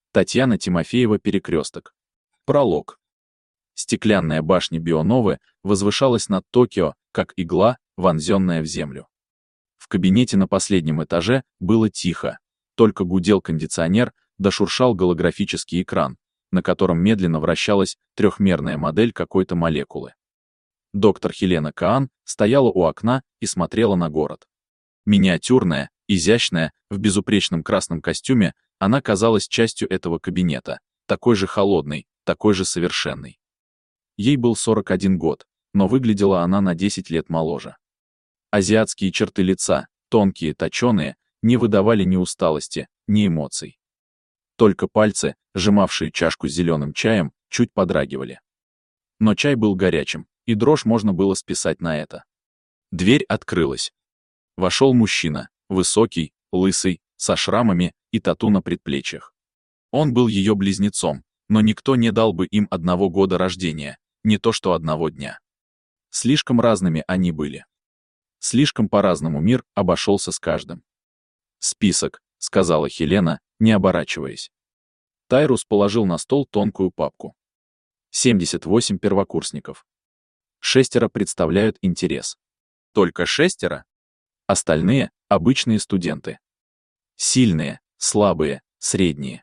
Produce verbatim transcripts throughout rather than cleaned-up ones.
Татьяна Тимофеева, перекресток. Пролог. Стеклянная башня Бионовы возвышалась над Токио, как игла, вонзенная в землю. В кабинете на последнем этаже было тихо, только гудел кондиционер, да шуршал голографический экран, на котором медленно вращалась трехмерная модель какой-то молекулы. Доктор Хелена Каан стояла у окна и смотрела на город. Миниатюрная, изящная, в безупречном красном костюме, она казалась частью этого кабинета, такой же холодной, такой же совершенной. Ей был сорок один год, но выглядела она на десять лет моложе. Азиатские черты лица, тонкие, точеные, не выдавали ни усталости, ни эмоций. Только пальцы, сжимавшие чашку с зеленым чаем, чуть подрагивали. Но чай был горячим, и дрожь можно было списать на это. Дверь открылась. Вошел мужчина, высокий, лысый, со шрамами и тату на предплечьях. Он был ее близнецом, но никто не дал бы им одного года рождения, не то что одного дня. Слишком разными они были. Слишком по-разному мир обошелся с каждым. «Список», — сказала Хелена, не оборачиваясь. Тайрус положил на стол тонкую папку. семьдесят восемь первокурсников. Шестеро представляют интерес. Только шестеро? Остальные — обычные студенты. Сильные, слабые, средние.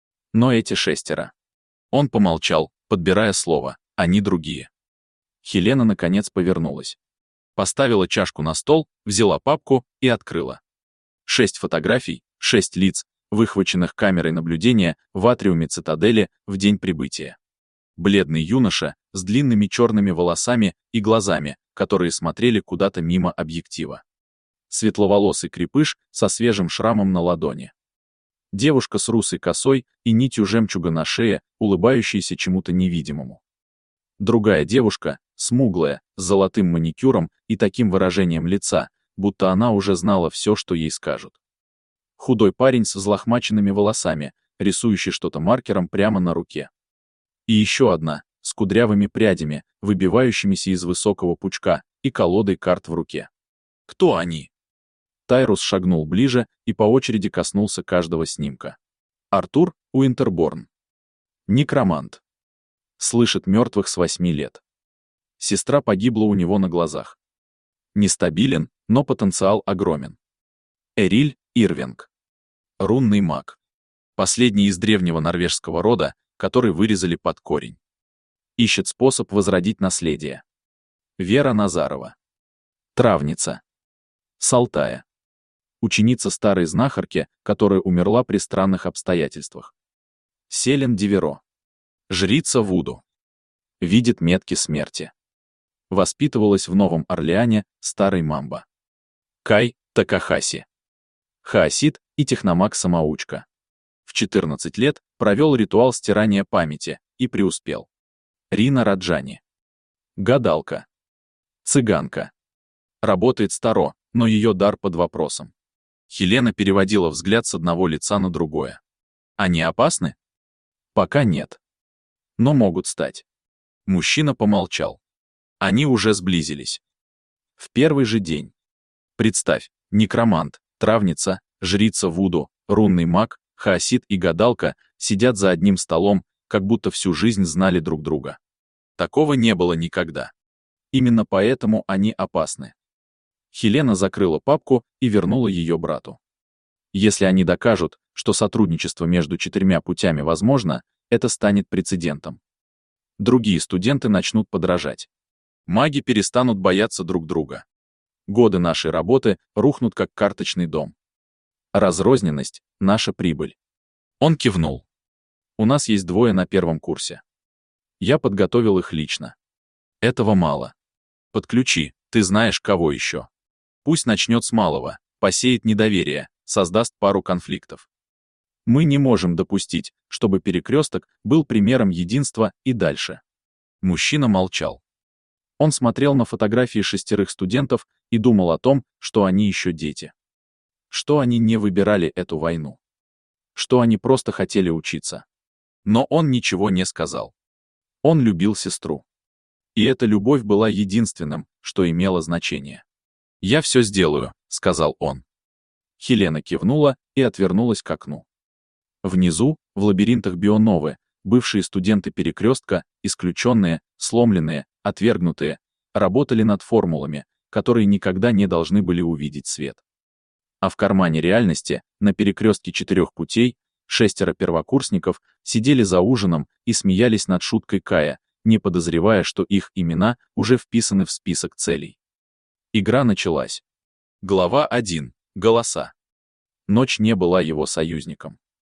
Но эти шестеро. Он помолчал, подбирая слово, они другие. Хелена наконец повернулась. Поставила чашку на стол, взяла папку и открыла. Шесть фотографий, шесть лиц, выхваченных камерой наблюдения в атриуме цитадели в день прибытия. Бледный юноша с длинными черными волосами и глазами, которые смотрели куда-то мимо объектива. Светловолосый крепыш со свежим шрамом на ладони. Девушка с русой косой и нитью жемчуга на шее, улыбающаяся чему-то невидимому. Другая девушка, смуглая, с золотым маникюром и таким выражением лица, будто она уже знала все, что ей скажут. Худой парень с взлохмаченными волосами, рисующий что-то маркером прямо на руке. И еще одна, с кудрявыми прядями, выбивающимися из высокого пучка, и колодой карт в руке. Кто они? Тайрус шагнул ближе и по очереди коснулся каждого снимка. Артур Уинтерборн. Некромант. Слышит мертвых с восьми лет. Сестра погибла у него на глазах. Нестабилен, но потенциал огромен. Эриль Ирвинг. Рунный маг. Последний из древнего норвежского рода, который вырезали под корень. Ищет способ возродить наследие. Вера Назарова. Травница. С Алтая. Ученица старой знахарки, которая умерла при странных обстоятельствах. Селен Диверо. Жрица Вуду. Видит метки смерти. Воспитывалась в Новом Орлеане, старый мамба. Кай Такахаси. Хаосит и техномаг-самоучка. В четырнадцать лет провел ритуал стирания памяти и преуспел. Рина Раджани. Гадалка. Цыганка. Работает старо, но ее дар под вопросом. Хелена переводила взгляд с одного лица на другое. Они опасны? Пока нет. Но могут стать. Мужчина помолчал. Они уже сблизились. В первый же день. Представь, некромант, травница, жрица Вуду, рунный маг, хаосит и гадалка сидят за одним столом, как будто всю жизнь знали друг друга. Такого не было никогда. Именно поэтому они опасны. Хелена закрыла папку и вернула ее брату. Если они докажут, что сотрудничество между четырьмя путями возможно, это станет прецедентом. Другие студенты начнут подражать. Маги перестанут бояться друг друга. Годы нашей работы рухнут как карточный дом. Разрозненность — наша прибыль. Он кивнул. У нас есть двое на первом курсе. Я подготовил их лично. Этого мало. Подключи, ты знаешь, кого еще. Пусть начнет с малого, посеет недоверие, создаст пару конфликтов. Мы не можем допустить, чтобы перекресток был примером единства и дальше. Мужчина молчал. Он смотрел на фотографии шестерых студентов и думал о том, что они еще дети. Что они не выбирали эту войну. Что они просто хотели учиться. Но он ничего не сказал. Он любил сестру. И эта любовь была единственным, что имело значение. «Я все сделаю», — сказал он. Хелена кивнула и отвернулась к окну. Внизу В лабиринтах Бионовы бывшие студенты перекрестка, исключенные, сломленные, отвергнутые, работали над формулами, которые никогда не должны были увидеть свет. А в кармане реальности, на перекрестке четырех путей, шестеро первокурсников сидели за ужином и смеялись над шуткой Кая, не подозревая, что их имена уже вписаны в список целей. Игра началась. Глава один. Голоса. Ночь не была его союзником.